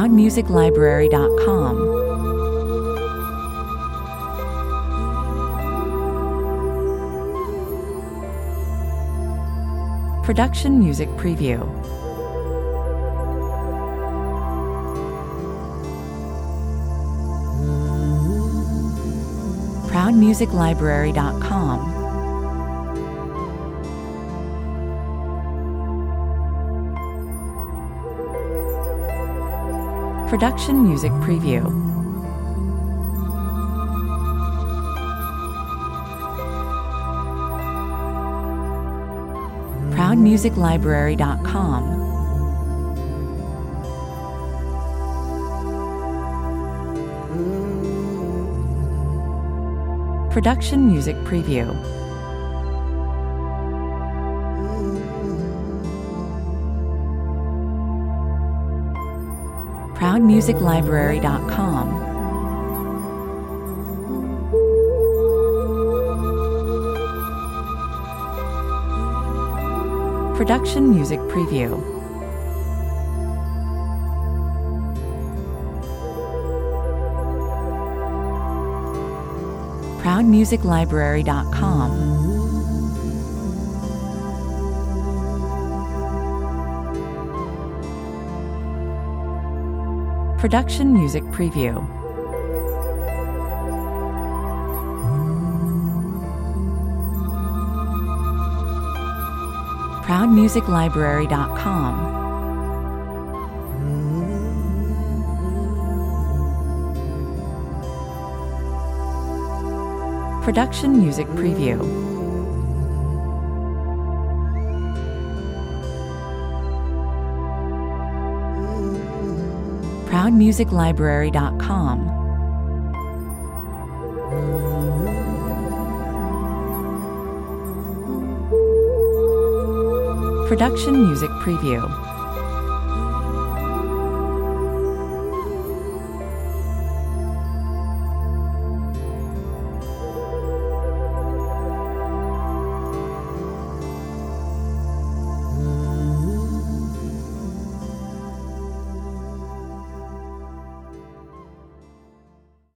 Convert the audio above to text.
ProudMusicLibrary.com. Production Music Preview. ProudMusicLibrary.com. Production Music Preview. ProudMusicLibrary.com. Production Music Preview. ProudMusicLibrary.com. Production Music Preview. ProudMusicLibrary.com. Production Music Preview. ProudMusicLibrary.com. Production Music Preview. ProudMusicLibrary.com. Production Music Preview.